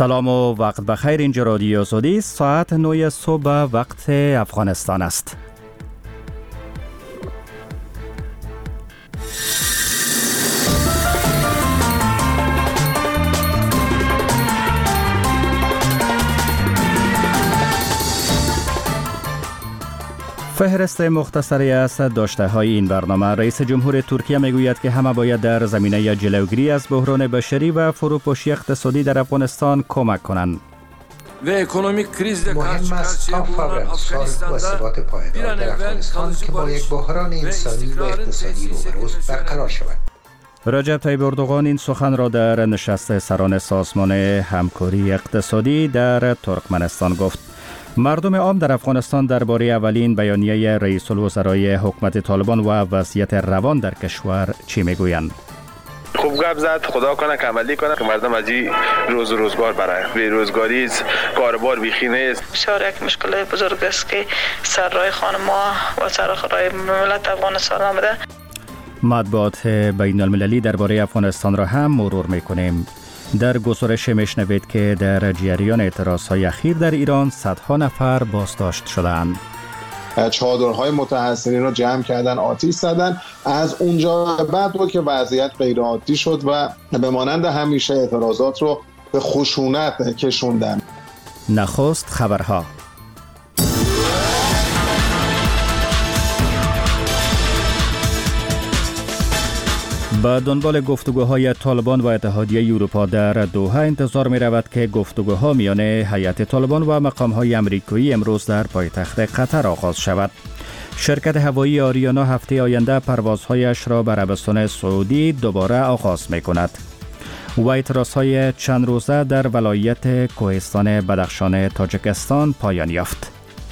سلام و وقت بخیر. اینجا رادیو آزادی، ساعت 9 صبح وقت افغانستان است. فهرست مختصری از داشته های این برنامه. رئیس جمهور ترکیه میگوید که همه باید در زمینه جلوگیری از بحران بشری و فروپاشی اقتصادی در افغانستان کمک کنند. مهم است تا فورا صلح و ثبات پایدار در افغانستان که با یک بحران انسانی و اقتصادی روبروست برقرار شود. رجب طیب اردوغان این سخن را در نشست سران سازمان همکاری اقتصادی در ترکمنستان گفت. مردم عام در افغانستان درباره اولین بیانیه رئیس الوزرای حکومت طالبان و وضعیت روان در کشور چی میگویند؟ خوب گپ زد، خدا کنه که عملی کنه که مردم از این روزگار برای بیروزگاری کاربار بیخی نیست. بسیار یک مشکل بزرگ است که سر راه خانم‌ها و سر راه ملت افغانستان آمده. مطبوعات بین المللی درباره افغانستان را هم مرور میکنیم. در گزارش میشنوید که در جریان اعتراضهای اخیر در ایران صدها نفر بازداشت شدند. چادرهای متحصلین را جمع کردن، آتش زدن. از اونجا بعد بود که وضعیت غیر عادی شد و به مانند همیشه اعتراضات رو به خشونت کشوندن. نخست خبرها. به دنبال گفتگوهای طالبان و اتحادیه اروپا در دوحه انتظار می رود که گفتگوها میان هیئت طالبان و مقامهای امریکایی امروز در پایتخت قطر آغاز شود. شرکت هوایی آریانا هفته آینده پروازهایش را به عربستان سعودی دوباره آغاز می کند. و اعتراضهای چند روزه در ولایت کوهستان بدخشان تاجیکستان پایان یافت.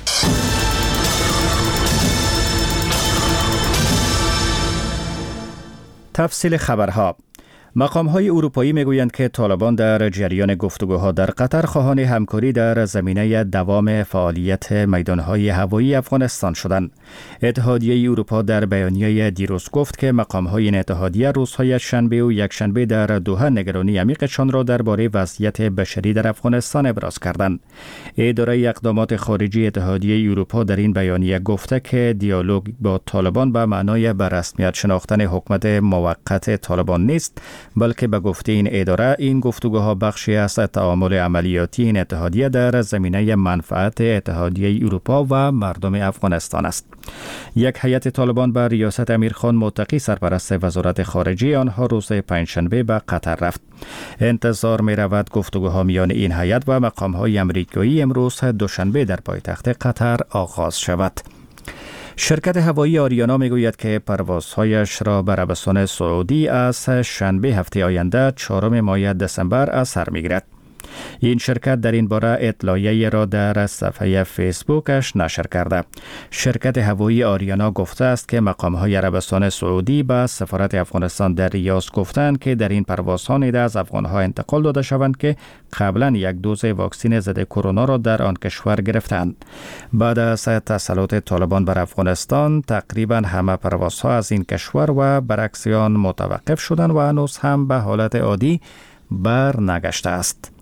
تفصیل خبرها. مقام‌های اروپایی میگویند که طالبان در جریان گفتگوها در قطر خواهان همکاری در زمینه دوام فعالیت میدان‌های هوایی افغانستان شدند. اتحادیه اروپا در بیانیه دیروز گفت که مقام‌های این اتحادیه روزهای شنبه و یکشنبه در دوحه نگرانی عمیقشان را درباره وضعیت بشری در افغانستان ابراز کردند. اداره اقدامات خارجی اتحادیه اروپا در این بیانیه گفته که دیالوگ با طالبان به معنای به رسمیت شناختن حکومت موقت طالبان نیست، بلکه به گفته این اداره این گفتگوها بخشی از تعامل عملیاتی این اتحادیه در زمینه منفعت اتحادیه اروپا و مردم افغانستان است. یک هیئت طالبان به ریاست امیرخان متقی سرپرست وزارت خارجه آنها روز پنجشنبه به قطر رفت. انتظار می رود گفتگوها میان این هیئت و مقام‌های امریکایی امروز دوشنبه در پایتخت قطر آغاز شود. شرکت هوایی آریانا میگوید که پروازهایش را به عربستان سعودی از شنبه هفته آینده 4 ماه دسامبر از سر میگیرد. این شرکت در این باره اطلاعیه را در صفحه فیسبوکش نشر کرده. شرکت هوایی آریانا گفته است که مقام‌های عربستان سعودی به سفارت افغانستان در ریاض گفتند که در این پروازها نیز از افغان‌ها انتقال داده شوند که قبلا یک دوز واکسن ضد کرونا را در آن کشور گرفتند. بعد از تسلط طالبان بر افغانستان تقریبا همه پروازها از این کشور و برعکس آن متوقف شدند و هنوز هم به حالت عادی برنگشته است.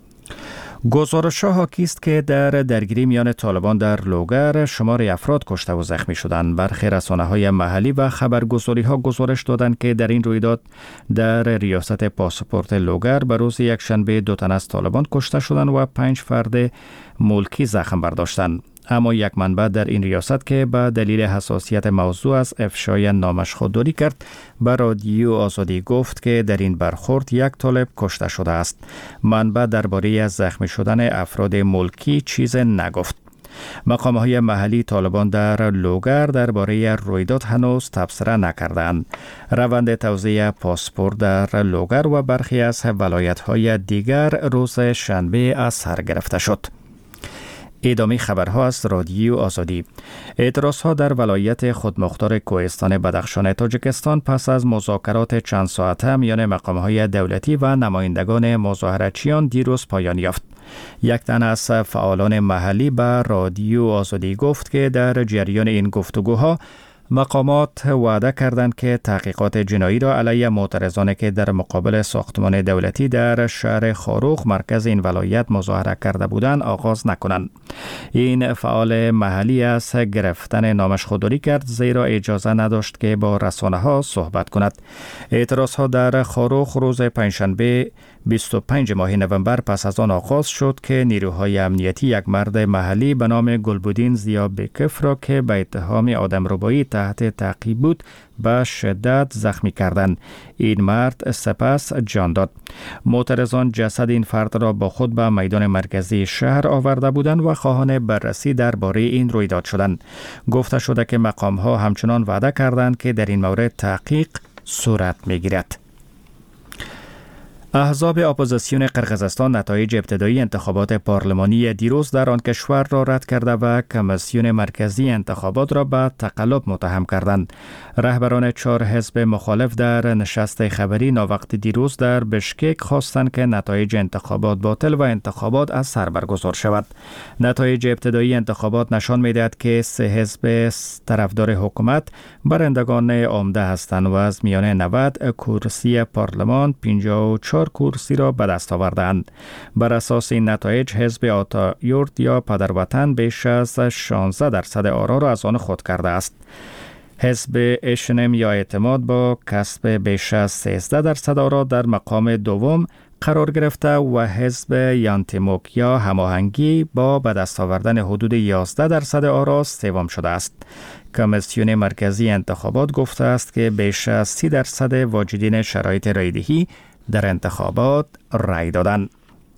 گزارش‌ها حاکی است که در درگیری میان طالبان در لوگر شمار افراد کشته و زخمی شدند. برخی رسانه‌های محلی و خبرگزاری‌ها گزارش دادند که در این رویداد در ریاست پاسپورت لوگر به روز یکشنبه 2 تن از طالبان کشته شدند و 5 فرد ملکی زخم برداشتند. اما یک منبع در این ریاست که به دلیل حساسیت موضوع از افشای نامش خودداری کرد به رادیو آزادی گفت که در این برخورد 1 طالب کشته شده است. منبع درباره زخمی شدن افراد ملکی چیز نگفت. مقام‌های محلی طالبان در لوگر درباره رویداد هنوز تبصره نکردند. روند توزیع پاسپورت در لوگر و برخی از ولایت‌های دیگر روز شنبه از سر گرفته شد. ادامه خبرها از رادیو آزادی. اعتراضها در ولایت خودمختار کوهستان بدخشان تاجیکستان پس از مذاکرات چند ساعته میان مقام‌های دولتی و نمایندگان مظاهرچیان دیروز پایان یافت. یک تن از فعالان محلی به رادیو آزادی گفت که در جریان این گفتگوها مقامات وعده کردند که تحقیقات جنایی را علیه معترضانی که در مقابل ساختمان دولتی در شهر خاروخ مرکز این ولایت مظاهره کرده بودند آغاز نکنند. این فعال محلی از گرفتن نامش خودداری کرد زیرا اجازه نداشت که با رسانه‌ها صحبت کند. اعتراضها در خاروخ روز پنجشنبه 25 ماه نوامبر پس از آن آغاز شد که نیروهای امنیتی یک مرد محلی به نام گلبودین زیابکف را که به اتهام آدمربایی تحت تعقیب بود به شدت زخمی کردند. این مرد سپس جان داد. معترضان جسد این فرد را با خود به میدان مرکزی شهر آورده بودند و خواهان بررسی درباره این رویداد شدند. گفته شده که مقام‌ها همچنان وعده کردند که در این مورد تحقیق صورت می‌گیرد. احزاب اپوزیسیون قرقیزستان نتایج ابتدایی انتخابات پارلمانی دیروز در آن کشور را رد کرده و کمیسیون مرکزی انتخابات را به تقلب متهم کردند. رهبران 4 حزب مخالف در نشست خبری ناوقت دیروز در بشکک خواستند که نتایج انتخابات باطل و انتخابات از سر برگزار شود. نتایج ابتدایی انتخابات نشان می‌دهد که 3 حزب طرفدار حکومت برندگان عمده هستند و از میان 90 کرسی پارلمان 54 کرسی را به دست آوردند. بر اساس این نتایج حزب آتایورد یا پدروطن بیش از 16% آرا را از آن خود کرده است. حزب اشنم یا اعتماد با کسب بیش از 13% آرا در مقام دوم قرار گرفته و حزب یانتیموک یا هماهنگی با به دست آوردن حدود 11% آرا سوم شده است. کمیسیون مرکزی انتخابات گفته است که بیش از 30% واجدین شرایط رایدهی در انتخابات رای دادند.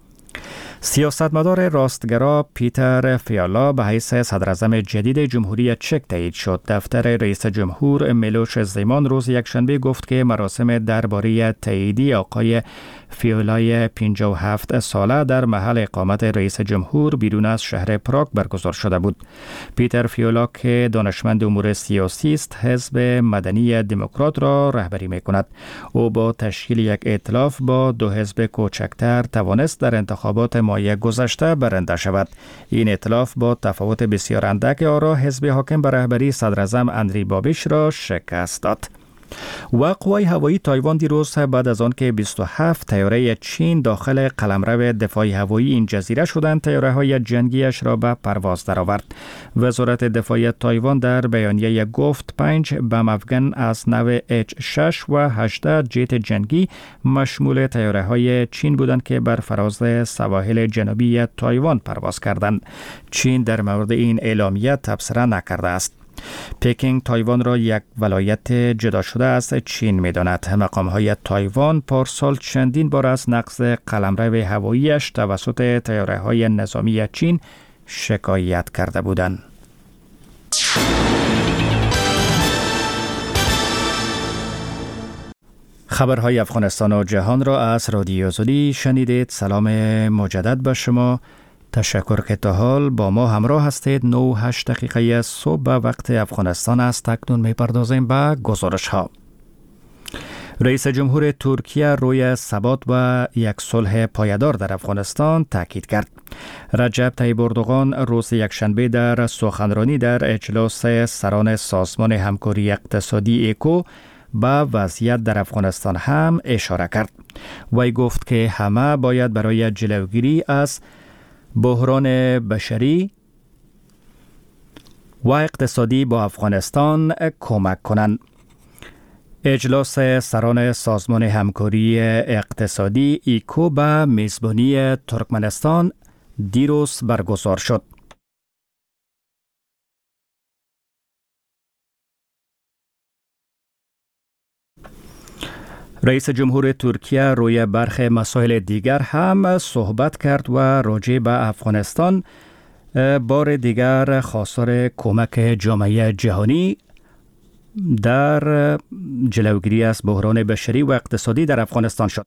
سیاستمدار راستگرا پیتر فیالا به حیث صدراعظم جدید جمهوری چک تایید شد. دفتر رئیس جمهور میلوش زیمان روز یکشنبه گفت که مراسم درباره تاییدی آقای فیولای 57 ساله در محل اقامت رئیس جمهور بیرون از شهر پراگ برگزار شده بود. پیتر فیولا که دانشمند امور سیاسی است، حزب مدنی دموکرات را رهبری می‌کند. او با تشکیل یک ائتلاف با 2 حزب کوچکتر توانست در انتخابات ماه گذشته برنده شود. این ائتلاف با تفاوت بسیار اندک آرا حزب حاکم به رهبری صدراعظم اندری بابیش را شکست داد. و قوای هوایی تایوان دیروز بعد از آن که 27 طیاره چین داخل قلمرو دفاع هوایی این جزیره شدند، طیاره‌های جنگیش را به پرواز درآورد. وزارت دفاع تایوان در بیانیه گفت 5 بم افغان از نوع H6 و 18 جت جنگی مشمول طیاره‌های چین بودند که بر فراز سواحل جنوبی تایوان پرواز کردند. چین در مورد این اعلامیه تبصره نکرده است. پکینگ تایوان را یک ولایت جدا شده از چین می‌داند. مقام‌های تایوان پارسال چندین بار از نقض قلمرو هوایی‌اش توسط طیاره‌های نظامی چین شکایت کرده بودند. خبرهای افغانستان و جهان را از رادیو آزادی شنیدید. سلام مجدد به شما. تشکر که تا حال با ما همراه هستید. 9-8 دقیقه صبح به وقت افغانستان است. اکنون می‌پردازیم به گزارش ها. رئیس جمهور ترکیه روی ثبات و یک صلح پایدار در افغانستان تاکید کرد. رجب طیب اردوغان روز یکشنبه در سخنرانی در اجلاس سران سازمان همکاری اقتصادی ایکو به وضعیت در افغانستان هم اشاره کرد. وی گفت که همه باید برای جلوگیری از بحران بشری و اقتصادی با افغانستان کمک کنند. اجلاس سران سازمان همکاری اقتصادی ایکو به میزبانی ترکمنستان دیروز برگزار شد. رئیس جمهور ترکیه روی برخی مسائل دیگر هم صحبت کرد و راجع به افغانستان بار دیگر خواستار کمک جامعه جهانی در جلوگیری از بحران بشری و اقتصادی در افغانستان شد.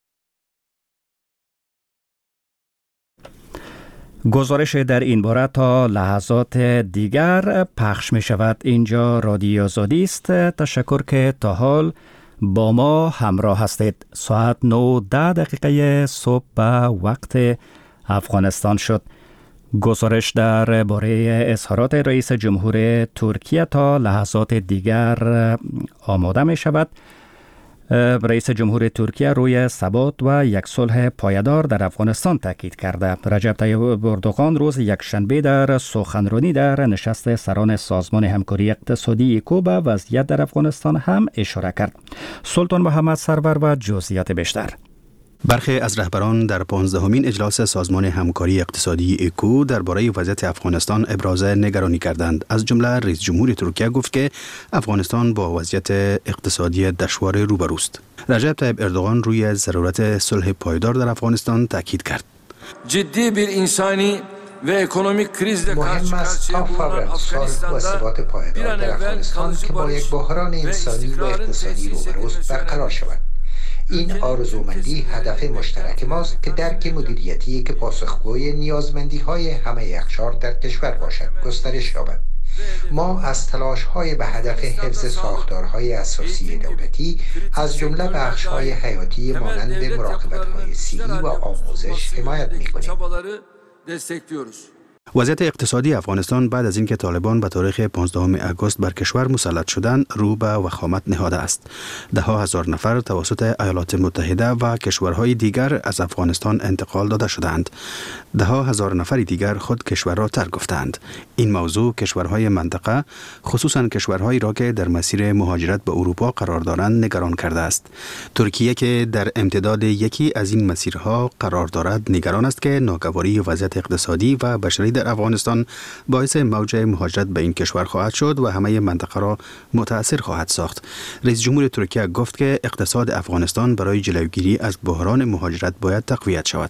گزارش در این باره تا لحظات دیگر پخش می شود. اینجا رادیو آزادی است. تشکر که تا حال با ما همراه هستید. ساعت 9:10 صبح به وقت افغانستان شد. گزارش در باره اظهارات رئیس جمهور ترکیه تا لحظات دیگر آماده می شود. رئیس جمهور ترکیه روی ثبات و یک صلح پایدار در افغانستان تاکید کرده. رجب طیب اردوغان روز یکشنبه در سخنرانی در نشست سران سازمان همکاری اقتصادی ایکو به وضعیت در افغانستان هم اشاره کرد. سلطان محمد سرور و جزئیات بیشتر. برخی از رهبران در 15مین اجلاس سازمان همکاری اقتصادی ایکو درباره وضعیت افغانستان ابراز نگرانی کردند. از جمله رئیس جمهور ترکیه گفت که افغانستان با وضعیت اقتصادی دشوار روبروست. رجب طیب اردوغان روی ضرورت صلح پایدار در افغانستان تاکید کرد. جدی bir insani ve ekonomik krizle مهم است تا فورا صلح و ثبات پایدار در افغانستان که با یک بحران انسانی و اقتصادی روبروست برقرار شود. این آرزومندی هدف مشترک ماست که درک مدیریتی که پاسخگوی نیازمندی‌های همه اقشار در کشور باشد گسترش یابد. ما از تلاش‌های به هدف حفظ ساختارهای اساسی دولتی از جمله بخش‌های حیاتی مانند مراقبت‌های صحی و آموزش حمایت می‌کنیم. وضعیت اقتصادی افغانستان بعد از اینکه طالبان به تاریخ 15 آگوست بر کشور مسلط شدند رو به وخامت نهاده است. ده‌ها هزار نفر توسط ایالات متحده و کشورهای دیگر از افغانستان انتقال داده شدند. ده‌ها هزار نفر دیگر خود کشور را ترک گفتند. این موضوع کشورهای منطقه خصوصا کشورهایی را که در مسیر مهاجرت به اروپا قرار دارند نگران کرده است. ترکیه که در امتداد یکی از این مسیرها قرار دارد نگران است که ناگواری وضعیت اقتصادی و بشری در افغانستان باعث موج مهاجرت به این کشور خواهد شد و همه منطقه را متاثر خواهد ساخت. رئیس جمهور ترکیه گفت که اقتصاد افغانستان برای جلوگیری از بحران مهاجرت باید تقویت شود.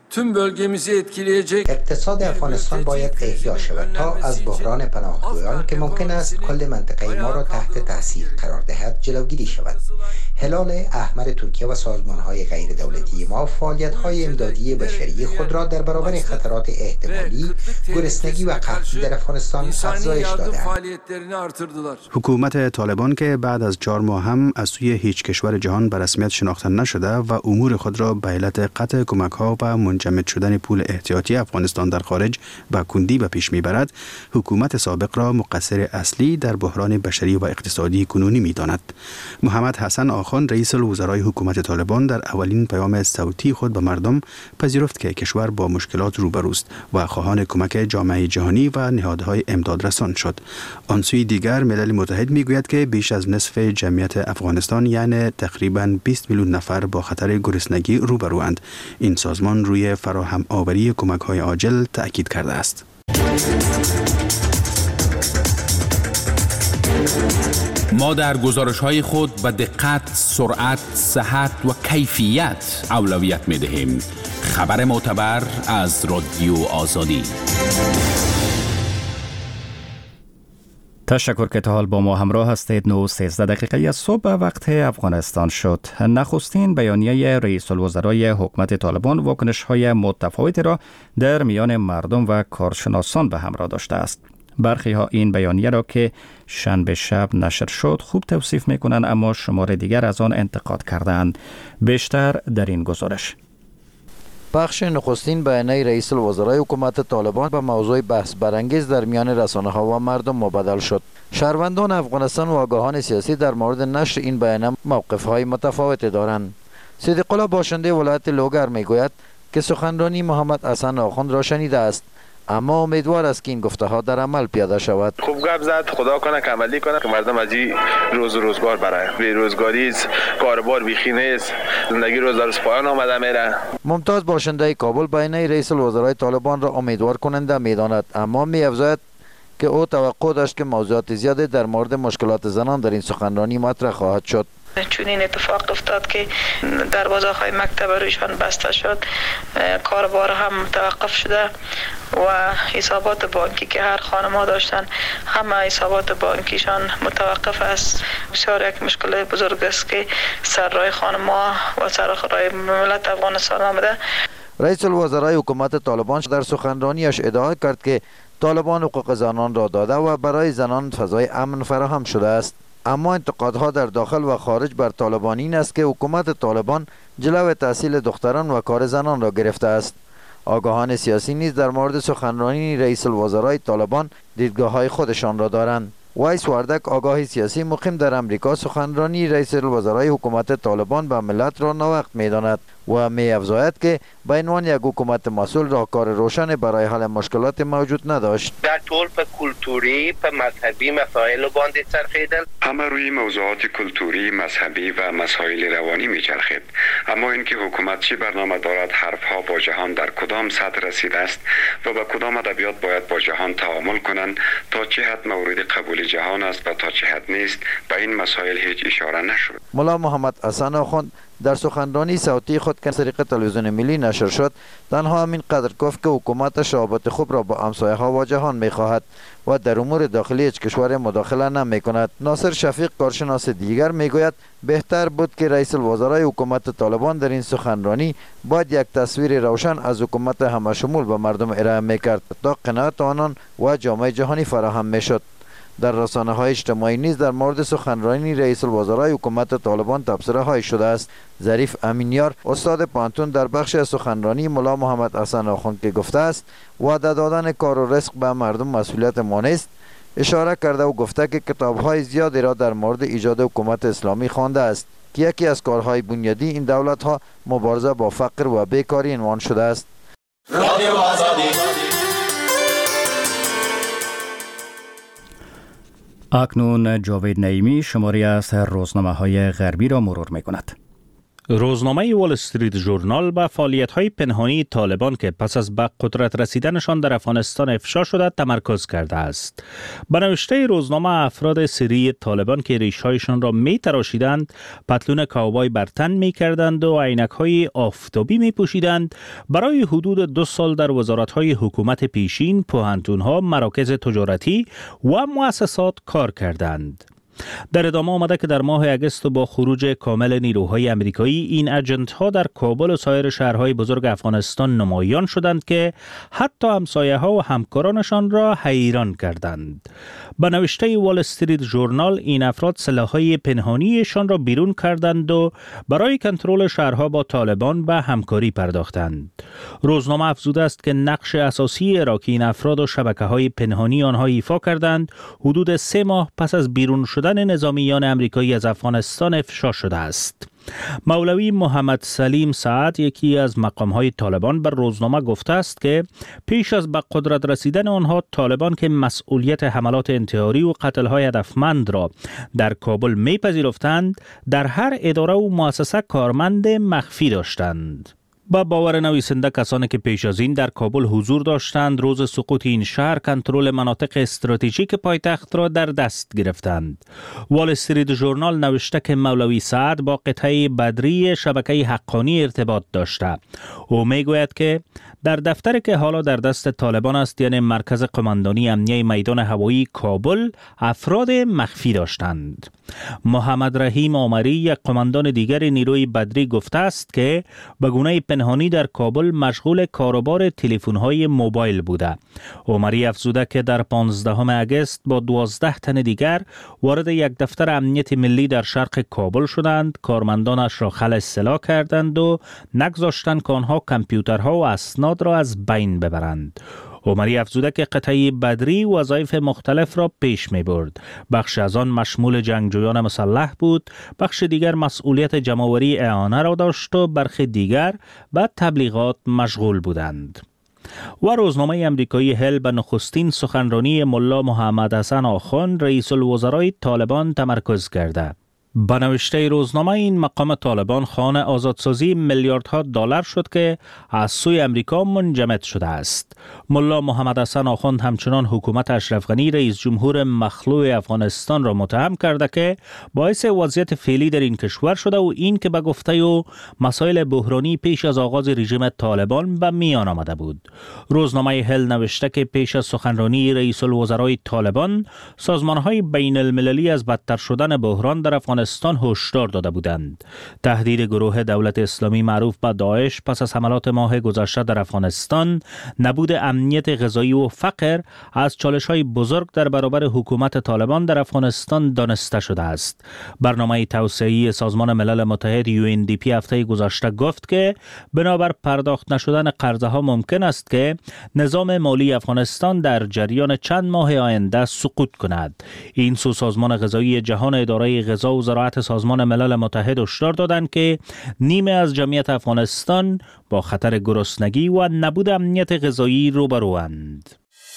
اقتصاد افغانستان باید احیا شود تا از بحران پناهجویان که ممکن است کل منطقه ما را تحت تاثیر قرار دهد جلوگیری شود. هلال احمر ترکیه و سازمان‌های غیر دولتی ما فعالیت‌های امدادی بشری خود را در برابر خطرات احتمالی گرسنگی و قحطی در افغانستان افزایش دادند. حکومت طالبان که بعد از 4 ماه هم از سوی هیچ کشور جهان به رسمیت شناخته نشده و امور خود را به علت قطع کمک‌ها و منجمد شدن پول احتیاطی افغانستان در خارج به کندی به پیش می‌برد، حکومت سابق را مقصر اصلی در بحران بشری و اقتصادی کنونی می‌داند. محمد حسن آخان رئیس الوزرای حکومت طالبان در اولین پیام صوتی خود به مردم پذیرفت که کشور با مشکلات روبروست و خواهان کمک جامعه جهانی و نهادهای امدادرسان شد. آن سوی دیگر ملل متحد میگوید که بیش از نصف جمعیت افغانستان یعنی تقریباً 20 میلیون نفر با خطر گرسنگی روبروند. این سازمان روی فراهم آوری کمک‌های عاجل تأکید کرده است. ما در گزارش‌های خود به دقت، سرعت، صحت و کیفیت اولویت می‌دهیم. خبر معتبر از رادیو آزادی. تشکر که تا حال با ما همراه هستید. 9:13 دقیقه از صبح وقت افغانستان شد. نخستین بیانیه رئیس الوزرای حکومت طالبان واکنش‌های متفاوتی را در میان مردم و کارشناسان به همراه داشته است. برخی ها این بیانیه را که شنبه شب نشر شد خوب توصیف میکنند، اما شمار دیگر از آن انتقاد کردند. بیشتر در این گزارش. بخش نخستین بیانیه رئیس الوزرای حکومت طالبان به موضوع بحث برانگیز در میان رسانه‌ها و مردم مبادل شد. شهروندان افغانستان و آگاهان سیاسی در مورد نشر این بیانیه موقف‌های متفاوتی دارند. صدیق الله باشنده ولایت لوگر میگوید که سخنرانی محمد حسن آخوند را شنیده است، اما امیدوار است که این گفته ها در عمل پیاده شود. خوب گپ زد، خدا کنه که عملی کنه که مردم از این روزگار برای بیروزگاری است، کاربار بیخی نیست، زندگی روز در روز پایان آمده میره. ممتاز باشنده کابل بیانیه رئیس الوزرای طالبان را امیدوار کننده میداند، اما می‌افزاید که او توقع داشت که موضوعات زیادی در مورد مشکلات زنان در این سخنرانی مطرح خواهد شد. چون این اتفاق افتاد که دروازه‌های مکتب رویشان بسته شد، کاربار هم توقف شده و حسابات بانکی که هر خانم‌ها داشتن همه حسابات بانکیشان متوقف است. بسیار یک مشکل بزرگ است که سر راه خانم‌ها و سر راه ملت افغانستان آمده. رئیس الوزرای حکومت طالبان در سخنرانیش ادعا کرد که طالبان حقوق زنان را داده و برای زنان فضای امن فراهم شده است. اما انتقادها در داخل و خارج بر طالبان این است که حکومت طالبان جلو تحصیل دختران و کار زنان را گرفته است. آگاهان سیاسی نیز در مورد سخنرانی رئیس الوزرای طالبان دیدگاه‌های خودشان را دارند. وایس وردک آگاه سیاسی مقیم در امریکا سخنرانی رئیس الوزرای حکومت طالبان به ملت را ناوقت می‌داند و می‌افزاید که به عنوان یک حکومت مسئول راهکار روشن برای حل مشکلات موجود نداشت. در طول په کلتوری په مذهبی مسائل باندې چرخیدل، همه روی موضوعات کلتوری، مذهبی و مسائل روانی می‌چرخید. اما اینکه حکومت چی برنامه دارد، حرفها با جهان در کدام سطح رسیده است و با کدام ادبیات باید با جهان تعامل کنند، تا چه حد مورد قبول جهان است و تا چه حد نیست، به این مسائل هیچ اشاره نشد. ملا محمد حسن آخوند در سخنرانی صوتی خود که طریق تلویزیون ملی نشر شد تنها همین قدر گفت که حکومت شعبات خوب را با همسایه ها و جهان می خواهد و در امور داخلی هیچ کشور مداخله نمی کند. ناصر شفیق کارشناس دیگر می گوید بهتر بود که رئیس الوزرای حکومت طالبان در این سخنرانی باید یک تصویر روشن از حکومت همشمول به مردم ارائه می کرد تا قناعت آنان و جامعه جهانی فراهم می شد. در رسانه‌های اجتماعی نیز در مورد سخنرانی رئیس الوزرای حکومت طالبان تبصره‌های شده است. ظریف امینیار استاد پانتون در بخش سخنرانی ملا محمد حسن آخوند که گفته است وعده دادن کار و رزق به مردم مسئولیت ما نیست اشاره کرده و گفته که کتاب‌های زیادی را در مورد ایجاد حکومت اسلامی خوانده است که یکی از کارهای بنیادی این دولت‌ها مبارزه با فقر و بیکاری عنوان شده است. اکنون جاوید نعیمی شماری از روزنامه‌های غربی را مرور می‌کند. روزنامه وال استریت ژورنال به فعالیت‌های پنهانی طالبان که پس از به قدرت رسیدنشان در افغانستان افشا شده تمرکز کرده است. به نوشته روزنامه افراد سری طالبان که ریش‌هایشان را می‌تراشیدند، پتلون کاوبای بر تن می‌کردند و عینک‌های آفتابی می‌پوشیدند، برای حدود 2 سال در وزارت‌های حکومت پیشین، پوهنتون‌ها، مراکز تجارتی و مؤسسات کار کردند. در ادامه آمده که در ماه اگست با خروج کامل نیروهای امریکایی این اجنت ها در کابل و سایر شهرهای بزرگ افغانستان نمایان شدند که حتی همسایه ها و همکارانشان را حیران کردند. به نوشته وال استریت ژورنال این افراد سلاح‌های پنهانیشان را بیرون کردند و برای کنترل شهرها با طالبان به همکاری پرداختند. روزنامه افزوده است که نقش اساسی را که این افراد و شبکه‌های پنهانی آنها ایفا کردند حدود 3 ماه پس از بیرون شدن نظامیان امریکایی از افغانستان افشا شده است. مولوی محمد سلیم سعد یکی از مقام‌های طالبان بر روزنامه گفته است که پیش از به قدرت رسیدن آنها طالبان که مسئولیت حملات انتحاری و قتل‌های هدفمند را در کابل می‌پذیرفتند، در هر اداره و مؤسسه کارمند مخفی داشتند. با باور نویسنده کسانی که پیش از این در کابل حضور داشتند روز سقوط این شهر کنترل مناطق استراتژیک پایتخت را در دست گرفتند. وال استریت ژورنال نوشته که مولوی سعد با قطعه بدری شبکه حقانی ارتباط داشته. او میگوید که در دفتری که حالا در دست طالبان است، یعنی مرکز قماندانی امنیه میدان هوایی کابل، افراد مخفی داشتند. محمد رحیم عمری یک قماندان دیگر نیروی بدری گفته است که به گونه پنهانی در کابل مشغول کاروبار تلفن‌های موبایل بوده. عمری افزوده که در 15 اگست با 12 تن دیگر وارد یک دفتر امنیت ملی در شرق کابل شدند، کارمندانش را خلع سلاح کردند و نگذاشتند که آنها کامپیوترها و اسناد را از بین ببرند. عمری افزوده که قطعه بدری وظایف مختلف را پیش می برد. بخش از آن مشمول جنگجویان مسلح بود، بخش دیگر مسئولیت جمع‌آوری اعانه را داشت و برخی دیگر به تبلیغات مشغول بودند. و روزنامه امریکایی هل به نخستین سخنرانی ملا محمد حسن آخوند رئیس الوزرای طالبان تمرکز کرده. به نوشته روزنامه این مقام طالبان خانه آزادسازی میلیاردها دلار شد که از سوی امریکا منجمد شده است. ملا محمد حسن آخوند همچنان حکومت اشرف غنی رئیس جمهور مخلوع افغانستان را متهم کرده که باعث وضعیت فعلی در این کشور شده و این که به گفته او مسائل بحرانی پیش از آغاز رژیم طالبان به میان آمده بود. روزنامه هل نوشته که پیش از سخنرانی رئیس الوزرای طالبان سازمان‌های بین المللی از بدتر شدن بحران در افغانستان افغانستان هشدار داده بودند. تهدید گروه دولت اسلامی معروف به داعش پس از حملات ماه گذشته در افغانستان، نبود امنیت غذایی و فقر از چالش‌های بزرگ در برابر حکومت طالبان در افغانستان دانسته شده است. برنامه توسعه‌ای سازمان ملل متحد UNDP هفته گذشته گفت که بنابر پرداخت نشدن قرضه‌ها ممکن است که نظام مالی افغانستان در جریان چند ماه آینده سقوط کند. این سو سازمان غذایی جهان، اداره غذا و زراعت سازمان ملل متحد هشدار دادند که نیمه از جمعیت افغانستان با خطر گرسنگی و نبود امنیت غذایی روبروند.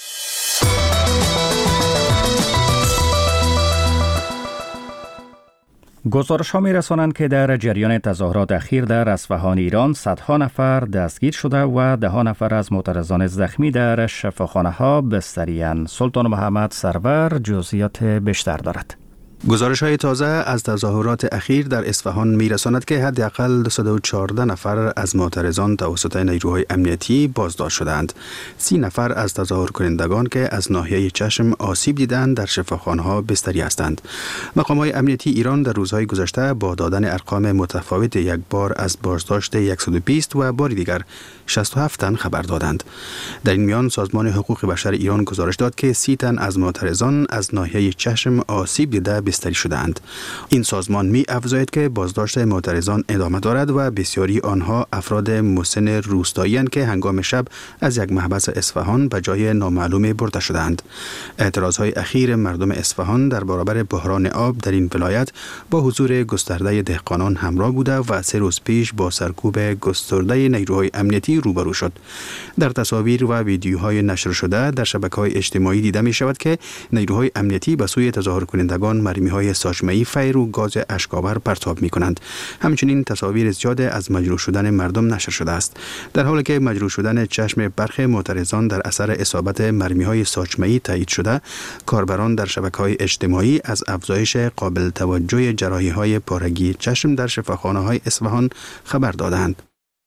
گزارش ها می رسانند که در جریان تظاهرات اخیر در اصفهان ایران صدها نفر دستگیر شده و 10 نفر از معترضان زخمی در شفاخانه ها بستری‌اند. سلطان محمد سرور جزئیات بیشتر دارد. گزارش های تازه از تظاهرات اخیر در اصفهان می رساند که حداقل 214 نفر از معترضان توسط نیروهای امنیتی بازداشت شدند. 30 نفر از تظاهر کنندگان که از ناحیه چشم آسیب دیدند در شفاخانه ها بستری هستند. مقام های امنیتی ایران در روزهای گذشته با دادن ارقام متفاوت یک بار از بازداشت 120 و بار دیگر 67 تن خبر دادند. در این میان سازمان حقوق بشر ایران گزارش داد که 30 تن از معترضان از ناحیه چشم آسیب دیده بستری شدند. این سازمان می افزاید که بازداشت معترضان ادامه دارد و بسیاری آنها افراد مسن روستایی‌اند که هنگام شب از یک محبس اصفهان به جای نامعلوم برده شدند. اعتراضهای اخیر مردم اصفهان در برابر بحران آب در این ولایت با حضور گسترده دهقانان همراه بوده و 3 روز پیش با سرکوب گسترده نیروهای امنیتی روبرو شد. در تصاویر و ویدیوهای نشر شده در شبکه‌های اجتماعی دیده می شود که نیروهای امنیتی به سوی تظاهر کنندگان مرمی‌های ساچمه‌ای، فیر و گاز اشک‌آور پرتاب می‌کنند. همچنین تصاویر زیاد از مجروح شدن مردم نشر شده است، در حالی که مجروح شدن چشم برخی معترضان در اثر اصابت مرمی‌های ساچمه‌ای تایید شده. کاربران در شبکه‌های اجتماعی از افزایش قابل توجه جراحی‌های پارگی چشم در شفاخانه‌های اصفهان خبر دادند.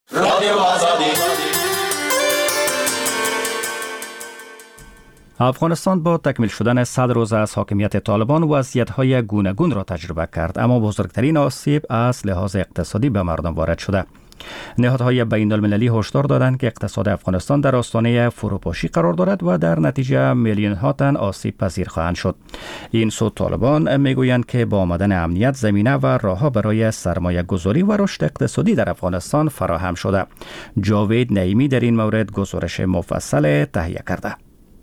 افغانستان با تکمیل شدن 100 روز از حاکمیت طالبان وضعیت‌های گوناگون را تجربه کرد، اما بزرگترین آسیب از لحاظ اقتصادی به مردم وارد شده. نهادهای بین المللی هشدار دادند که اقتصاد افغانستان در آستانه فروپاشی قرار دارد و در نتیجه میلیون ها تن آسیب پذیر خواهند شد. این سو طالبان میگویند که با آمدن امنیت زمینه و راهها برای سرمایه گذاری و رشد اقتصادی در افغانستان فراهم شده. جاوید نعیمی در این مورد گزارش مفصل تهیه کرده.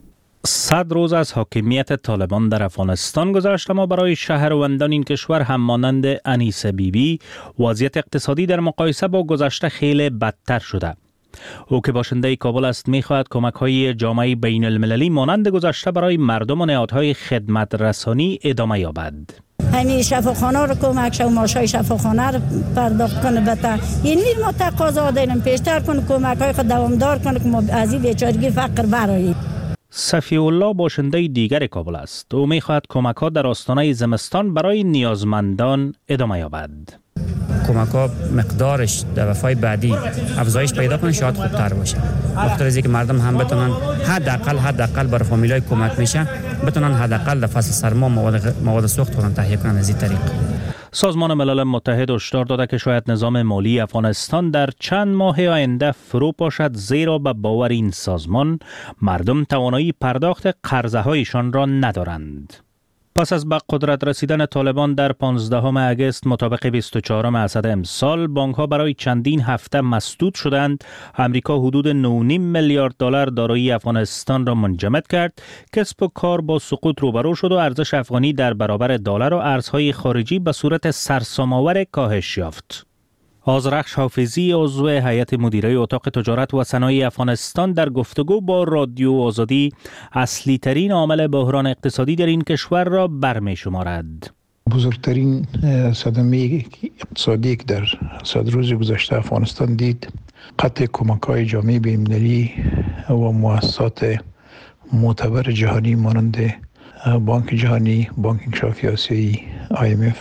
100 روز از حاکمیت طالبان در افغانستان گذشت، اما برای شهروندان این کشور هم مانند انیسه بیبی وضعیت اقتصادی در مقایسه با گذشته خیلی بدتر شده. او که باشنده کابل است می‌خواهد کمک‌های جامعه بین المللی مانند گذشته برای مردم و نهادهای خدمت رسانی ادامه یابد. همین شفاخانه رو کمک شو ماشای شفاخانه رو پرداخت کنه بتا این ما تقاضا داریم پیشتر کنه کمک‌های خود دوامدار کنه که ما از این بیچارگی فقر برآییم. صفی الله باشنده دیگر کابل است. او می‌خواهد کمک‌ها در آستانه زمستان برای نیازمندان ادامه یابد. کمک‌ها مقدارش در وفای بعدی افزایش پیدا کنه شاید خوبتر باشه. بخاطر از اینکه مردم هم بتونن حداقل برای فامیلای کمک میشه بتونن حداقل در فصل سرما مواد سوخت خودن تهیه کنن. از این طریق سازمان ملل متحد هشدار داده که شاید نظام مالی افغانستان در چند ماه آینده فرو پاشد، زیرا به باور این سازمان مردم توانایی پرداخت قرضه‌هایشان را ندارند. پس از به قدرت رسیدن طالبان در 15 اگست مطابق 24 اسد امسال، بانک‌ها برای چندین هفته مسدود شدند. امریکا حدود 9.5 میلیارد دلار دارایی افغانستان را منجمد کرد. کسب و کار با سقوط روبرو شد و ارزش افغانی در برابر دلار و ارزهای خارجی به صورت سرسام‌آور کاهش یافت. آذرخش حافظی عضو هیئت مدیره اتاق تجارت و صنایع افغانستان در گفتگو با رادیو آزادی اصلی ترین عامل بحران اقتصادی در این کشور را برمی شمارد. بزرگترین صدمه اقتصادی که در 100 روز گذشته افغانستان دید قطع کمک‌های جامعه بین‌المللی و مؤسسات معتبر جهانی مانند بانک جهانی، بانک انکشافی آسیایی، IMF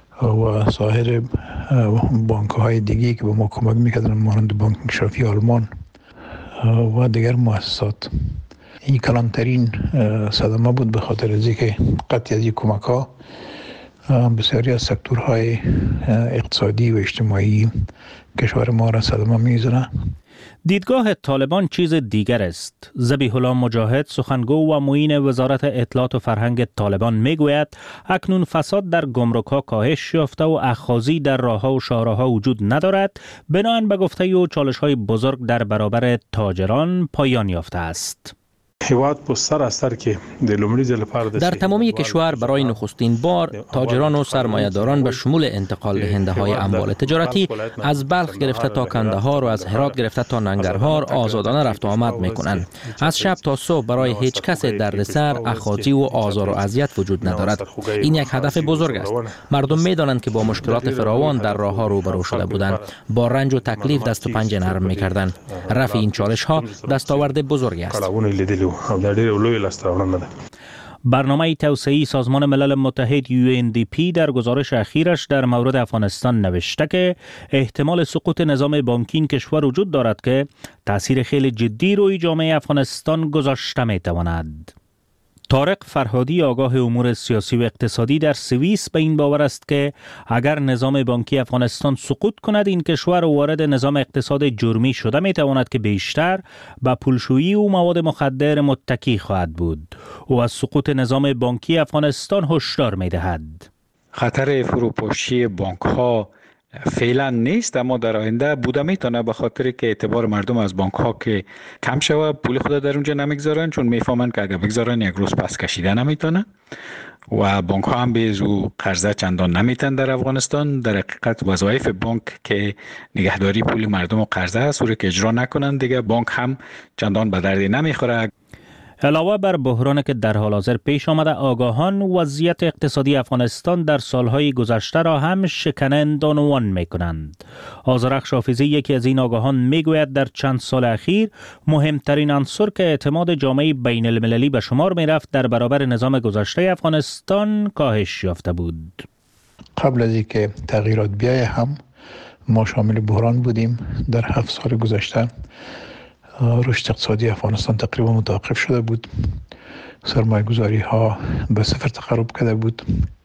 و سایر بانک‌های دیگری که به ما کمک می‌کردن مانند بانک انکشافی آلمان و دیگر مؤسسات. این کلانترین صدمه بود به خاطر از اینکه قطعی از این کمک‌ها بسیاری از سکتورهای اقتصادی و اجتماعی کشور ما را صدمه می‌زنه. دیدگاه طالبان چیز دیگر است. ذبیح الله مجاهد سخنگو و معین وزارت اطلاعات و فرهنگ طالبان میگوید اکنون فساد در گمرک‌ها کاهش یافته و اخاذی در راه‌ها و شاهراها وجود ندارد. بنابراین به گفته او چالش‌های بزرگ در برابر تاجران پایان یافته است. در تمامی کشور برای نخستین بار تاجران و سرمایه‌داران به شمول انتقال دهنده های اموال تجارتی از بلخ گرفته تا کندهار و از هرات گرفته تا ننگرهار آزادانه رفت و آمد می‌کنند. از شب تا صبح برای هیچ کس دردسر، اخاذی و آزار و اذیت وجود ندارد. این یک هدف بزرگ است. مردم می‌دانند که با مشکلات فراوان در راه‌ها روبرو شده بودند، با رنج و تکلیف دست و پنجه نرم می‌کردند. رفع این چالش‌ها دستاورد بزرگی است. برنامه توسعه‌ای سازمان ملل متحد UNDP در گزارش اخیرش در مورد افغانستان نوشته که احتمال سقوط نظام بانکی این کشور وجود دارد که تأثیر خیلی جدی روی جامعه افغانستان گذاشته می‌تواند. طارق فرهادی آگاه امور سیاسی و اقتصادی در سوئیس به این باور است که اگر نظام بانکی افغانستان سقوط کند این کشور وارد نظام اقتصاد جرمی شده می تواند که بیشتر به پولشویی و مواد مخدر متکی خواهد بود. او از سقوط نظام بانکی افغانستان هشدار می دهد. خطر فروپاشی بانک ها فعلا نیست، اما در آینده بوده میتونه، به خاطر که اعتبار مردم از بانک ها که کم شوه، پول خود در اونجا نمیگذارن، چون میفهمن که اگر بگذارن یک روز پس کشیده نمیتونه و بانک ها هم به زو قرضه چندان نمیتن در افغانستان. در حقیقت وظایف بانک که نگهداری پول مردم و قرضه است، که اجرا نکنن دیگه بانک هم چندان به درد نمیخوره. علاوه بر بحرانی که در حال حاضر پیش آمده، آگاهان وضعیت اقتصادی افغانستان در سالهای گذشته را هم شکننده عنوان می‌کنند. آذرخش حافظی یکی از این آگاهان میگوید در چند سال اخیر مهمترین عنصر که اعتماد جامعه بین المللی به شمار می‌رفت در برابر نظام گذشته افغانستان کاهش یافته بود. قبل از اینکه تغییرات بیاید هم ما شامل بحران بودیم. در 7 سال گذشته رشد اقتصادی افغانستان تقریبا متوقف شده بود. سرمایه گذاری ها به صفر تقرب کرده بود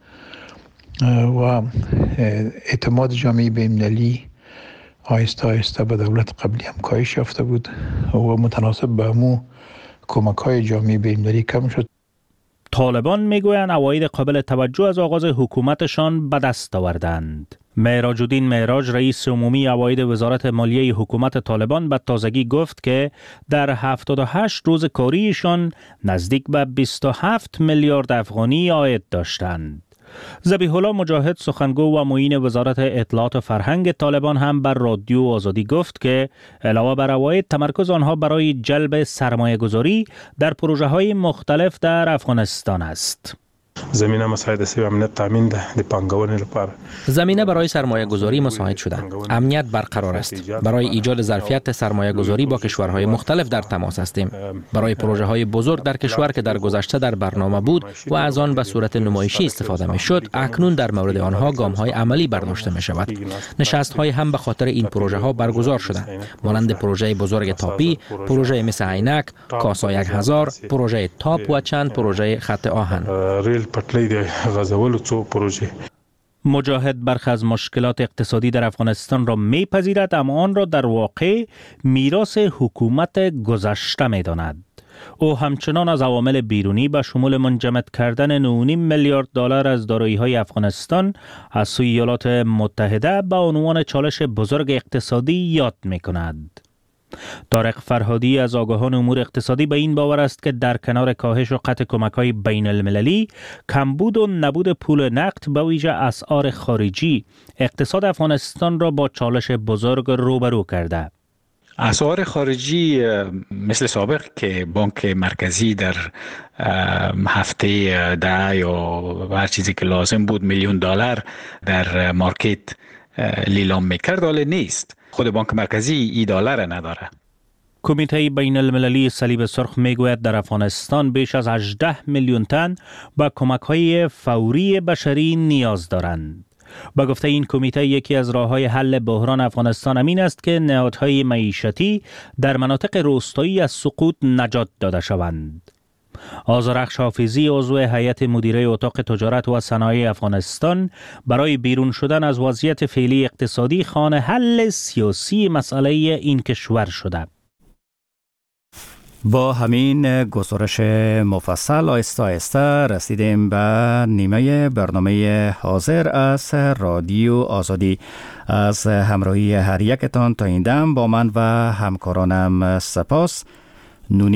و اعتماد جامعه بین‌المللی آهسته آهسته به دولت قبلی هم کاهش یافته بود و متناسب به همو کمک های جامعه بین‌المللی کم شد. طالبان میگویند عواید قابل توجه از آغاز حکومتشان به دست آوردند. معراج الدین معراج رئیس عمومی عواید وزارت مالیه حکومت طالبان به تازگی گفت که در 78 روز کاریشان نزدیک به 27 میلیارد افغانی عاید داشتند. ذبیح الله مجاهد سخنگو و معین وزارت اطلاعات و فرهنگ طالبان هم بر رادیو آزادی گفت که علاوه بر عواید تمرکز آنها برای جلب سرمایه گذاری در پروژه های مختلف در افغانستان است. زمینه مساعد است و امنیت تامین ده پانګونې لپاره. زمینه برای سرمایه گذاری مساعد شده. امنیت برقرار است. برای ایجاد ظرفیت سرمایه گذاری با کشورهای مختلف در تماس هستیم. برای پروژه های بزرگ در کشور که در گذشته در برنامه بود و از آن به صورت نمایشی استفاده می شد، اکنون در مورد آنها گام های عملی برداشته می شود. نشست های هم به خاطر این پروژه ها برگزار شده، مانند پروژه بزرگ تاپی، پروژه مس عینک، کاسا 1000، پروژه تاپ و چند پروژه خط آهن. مجاهد برخی از مشکلات اقتصادی در افغانستان را میپذیرد، اما آن را در واقع میراث حکومت گذشته میداند. او همچنان از عوامل بیرونی به شمول منجمد کردن 9.5 میلیارد دلار از دارایی‌های افغانستان از سوی ایالات متحده به عنوان چالش بزرگ اقتصادی یاد میکند. طارق فرهادی از آگاهان امور اقتصادی به این باور است که در کنار کاهش و قطع کمک‌های بین المللی، کمبود و نبود پول نقد به ویژه اسعار خارجی اقتصاد افغانستان را با چالش بزرگ روبرو کرده. اسعار خارجی مثل سابق که بانک مرکزی در هفته 10 یا هر چیزی که لازم بود میلیون دلار در مارکت لیلام میکرد، حالا نیست. خود بانک مرکزی ای دلار نداره. کمیته بین المللی صلیب سرخ میگوید در افغانستان بیش از 18 میلیون تن به کمک‌های فوری بشری نیاز دارند. با گفته این کمیته یکی از راه‌های حل بحران افغانستان امین است که نهادهای معیشتی در مناطق روستایی از سقوط نجات داده شوند. آذرخش حافظی عضو هیئت مدیره اتاق تجارت و صنایع افغانستان برای بیرون شدن از وضعیت فعلی اقتصادی خوان حل سیاسی مسئله این کشور شده. با همین گزارش مفصل آهسته آهسته رسیدیم به نیمه برنامه حاضر از رادیو آزادی. از همراهی هر یکتان تا این دم با من و همکارانم سپاس.